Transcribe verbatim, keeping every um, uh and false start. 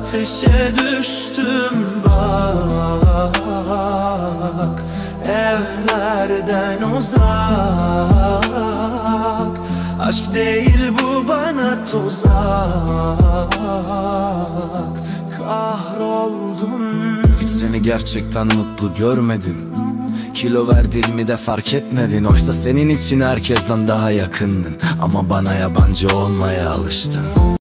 ateşe düştüm bak. Evlerden uzak, aşk değil bu bana tuzak. Kahroldum. Hiç seni gerçekten mutlu görmedim. Kilo verdiğimi de fark etmedin. Oysa senin için herkesten daha yakındın. Ama bana yabancı olmaya alıştın.